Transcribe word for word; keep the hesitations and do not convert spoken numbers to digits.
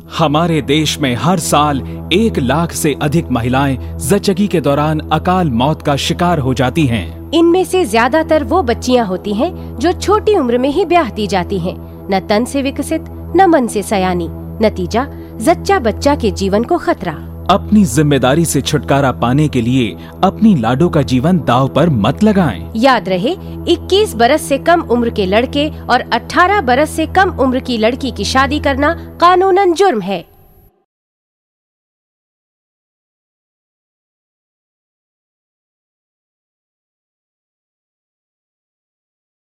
हमारे देश में हर साल एक लाख से अधिक महिलाएं जच्चगी के दौरान अकाल मौत का शिकार हो जाती हैं। इनमें से ज्यादातर वो बच्चियां होती हैं जो छोटी उम्र में ही ब्याह दी जाती हैं, न तन से विकसित न मन से सयानी। नतीजा, जच्चा बच्चा के जीवन को खतरा। अपनी जिम्मेदारी से छुटकारा पाने के लिए अपनी लाडो का जीवन दांव पर मत लगाएं। याद रहे, इक्कीस बरस से कम उम्र के लड़के और अठारह बरस से कम उम्र की लड़की की शादी करना कानूनन जुर्म है।